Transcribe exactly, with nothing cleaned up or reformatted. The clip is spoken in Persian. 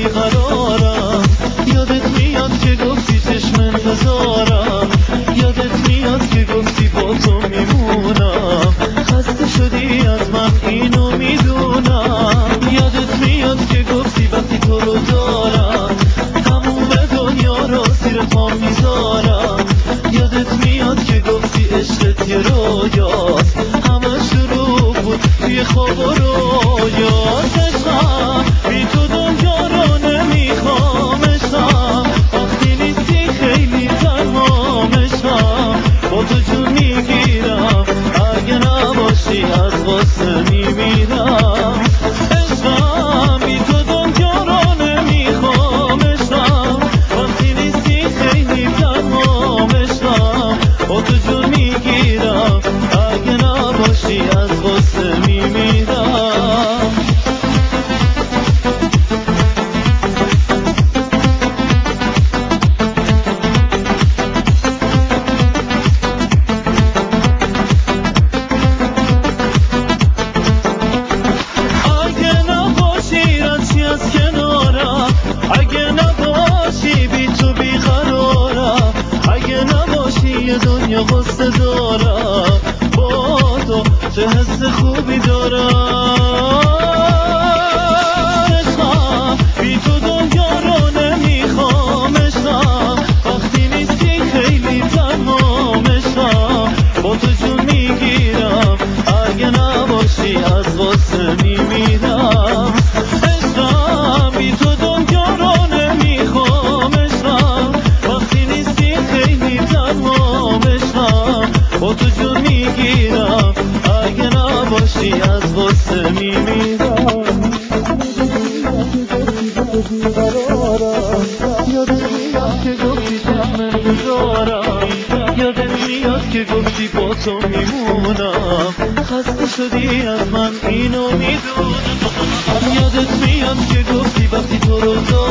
بیقرارم. یادت میاد که گفتی چشم انتظارم، یادت میاد که گفتی با تو میمونم. خسته شدی از من اینو میدونم. یادت میاد که گفتی وقتی تو رو دارم تموم دنیا رو زیر پا میذارم. یادت میاد که گفتی عشقت یه رویاست، همه شروع بود توی خواب و رویاست. عشقم بی تو دنیا رو نمیخوام، عشقم وقتی نیستی خیلی تنهام. عشقم با تو جون میگیرم، اگه نباشی از غصه میمیرم. عشقم بی تو دنیا رو نمیخوام، عشقم وقتی نیستی خیلی تنهام. عشقم با تو جون میگیرم، اگه نباشی از غصه میمیرم. اگه نباشی رنجی از کنارم، اگه نباشی بی تو بیقرارم، اگه نباشی یه دنیا غصه دارم، با تو چه حس خوبی دارم. عشقم بی تو دنیا رو نمیخوام، عشقم وقتی نیستی خیلی تنهام. عشقم با تو جون میگیرم، اگه نباشی از غصه میمیرم. عشقم بی تو دنیا رو نمیخوام، عشقم وقتی نیستی خیلی تنهام. عشقم با تو جون میگیرم، اگه نباشی از غصه میمیرم. یادت میاد که گفتی چشم انتظارم، یادت میاد که گفتی با تو میمونم. خسته شدی از من اینو میدونم. یادت میاد که گفتی وقتی تو رو دارم